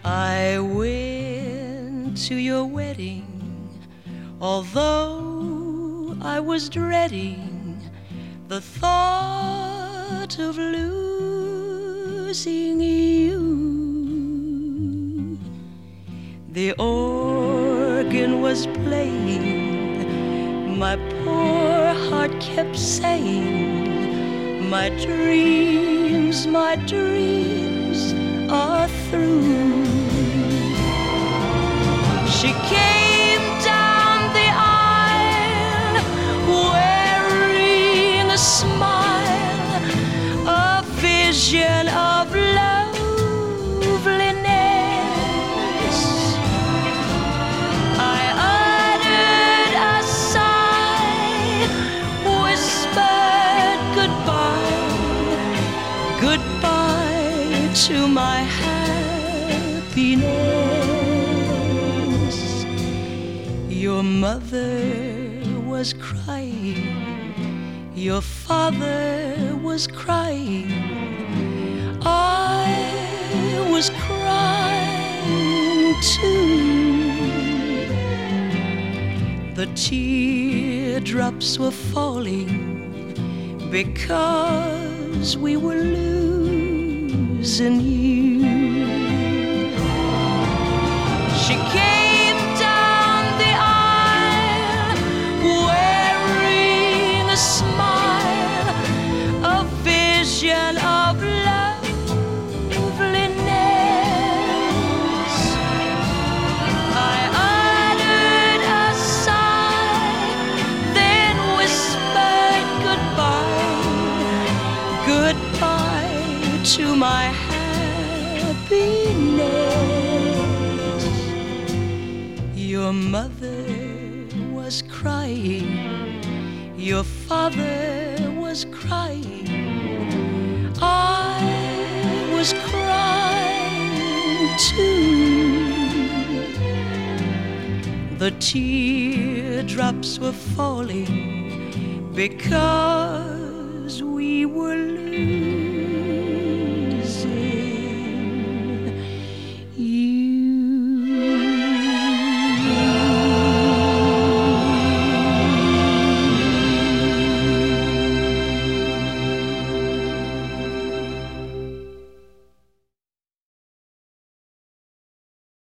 I went to your wedding, although I was dreading the thought of losing you. The organ was playing, my poor heart kept saying, my dreams are through. She came down the aisle wearing a smile, a vision of loveliness. I uttered a sigh, whispered goodbye, goodbye to my happiness. Your mother was crying, your father was crying, I was crying too. The teardrops were falling because we were losing you. She came down the aisle wearing a smile, a vision of loveliness. I uttered a sigh, then whispered goodbye, goodbye to my happiness. Your mother was crying, your father was crying, I was crying too. The teardrops were falling because we were losing